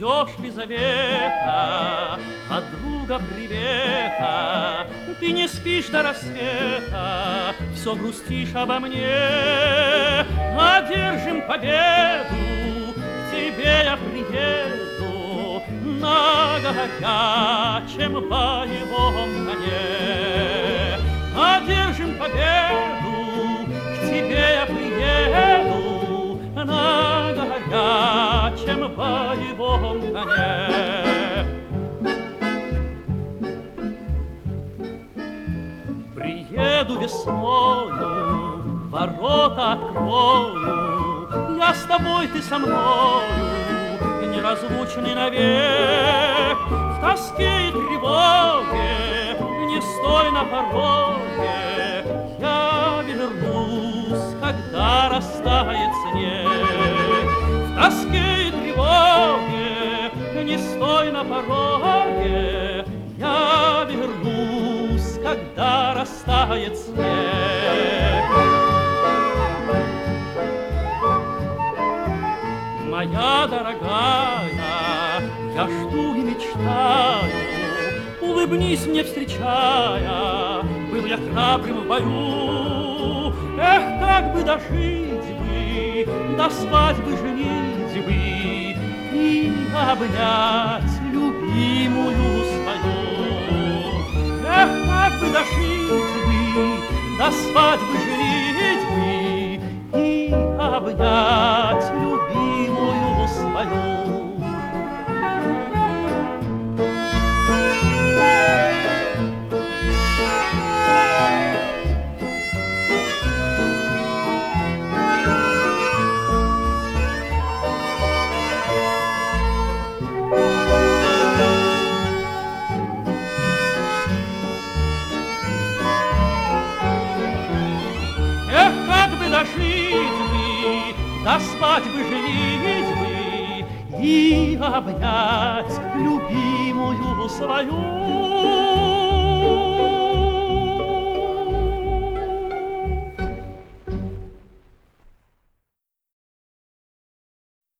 ждешь Лизавета от друга привета. Ты не спишь до рассвета, все грустишь обо мне. Одержим победу, к тебе я приеду на горячем боевом коне. Одержим победу, к тебе я приеду на горячем боевом коне. Приеду весною, ворота открою, я с тобой, ты со мною, неразлучный навек. В тоске и тревоге не стой на пороге, я вернусь, когда растает снег. В тоске и тревоге не стой на пороге, я вернусь, когда растает снег. Моя дорогая, я жду и мечтаю, улыбнись мне, встречая, был я храбрым в бою. Эх, как бы дожить бы, до свадьбы женитьбы и обнять любимую свою. Эх, как бы дожить бы, до свадьбы женитьбы и обнять любимую свою. До свадьбы женитьбы и обнять любимую свою.